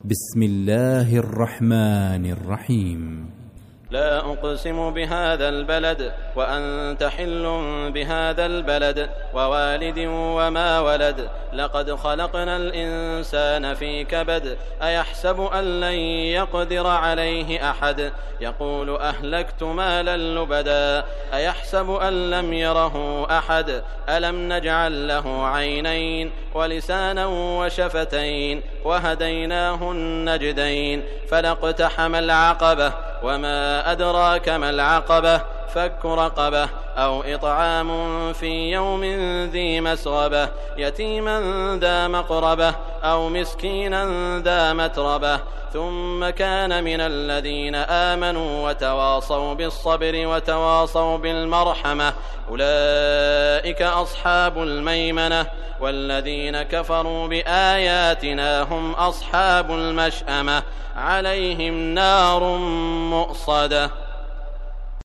بسم الله الرحمن الرحيم. لا أقسم بهذا البلد وأنت حل بهذا البلد ووالد وما ولد لقد خلقنا الإنسان في كبد أيحسب أن لن يقدر عليه أحد يقول أهلكت مالا لبدا أيحسب أن لم يره أحد ألم نجعل له عينين ولسانا وشفتين وهديناه النجدين فلاقتحم العقبة وما أدراك ما العقبة فك رقبة أو إطعام في يوم ذي مسغبة يتيما ذا مقربة أو مسكينا ذا متربة ثم كان من الذين آمنوا وتواصوا بالصبر وتواصوا بالمرحمة أولئك أصحاب الميمنة والذين كفروا بآياتنا هم أصحاب المشأمة عليهم نار مؤصدة.